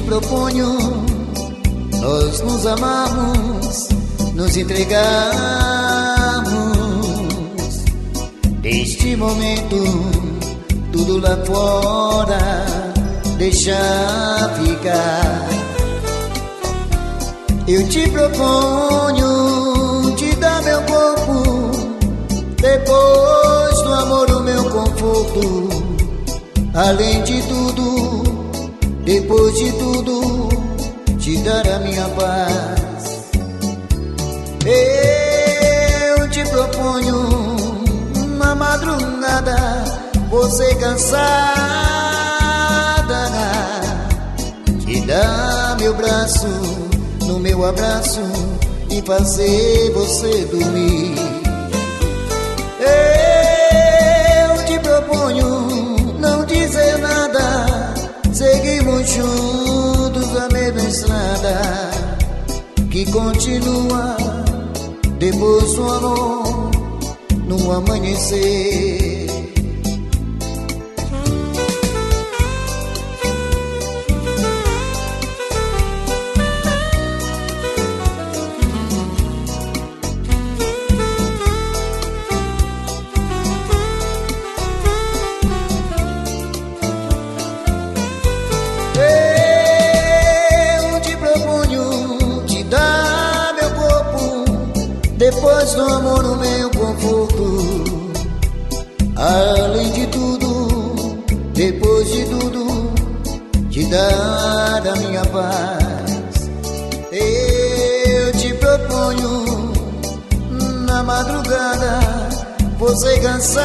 proponho, nós nos amamos, nos entregamos. Neste momento, tudo lá fora deixa ficar. Eu te proponho te dar meu corpo, depois do amor o meu conforto. Além de tudo, depois de tudo, te dar a minha paz. Eu te proponho uma madrugada, você cansada, te dar meu braço no meu abraço e fazer você dormir. Eu te proponho não dizer nada, seguimos juntos a mesma estrada que continua depois do amor no amanhecer. Depois do amor o meu conforto. Além de tudo, depois de tudo, te dar a minha paz. Eu te proponho na madrugada, você cansada,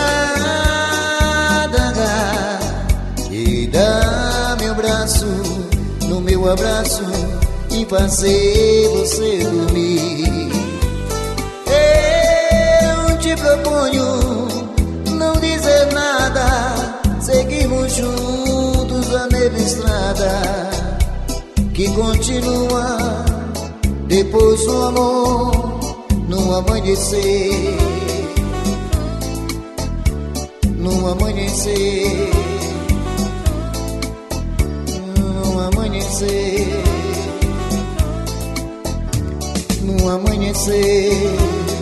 te dar meu braço no meu abraço e fazer você dormir. Te proponho não dizer nada, seguimos juntos a mesma estrada que continua depois do amor no amanhecer. No amanhecer, no amanhecer, no amanhecer.